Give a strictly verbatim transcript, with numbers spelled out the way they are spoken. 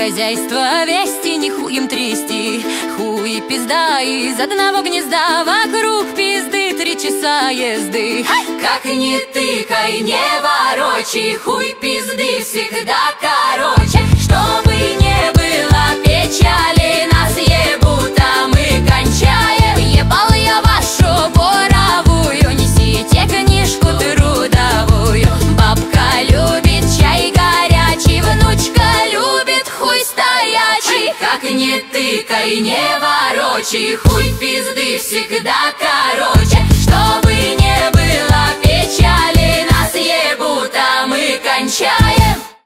хозяйство вести, не хуем трясти. Хуй пизда из одного гнезда, вокруг пизды три часа езды. Как не тыкай, не ворочи, хуй пизды всегда короче. Чтобы не было печали, нас ебут, а мы кончаем. Ебал я вашу боровую, несите книжку трудовую. Бабка любит чай горячий, внучка любит хуй стоячий. Как не тыкай, не ворочи, хуй пизды всегда короче. Чтобы не было печали, нас ебут, а мы кончаем.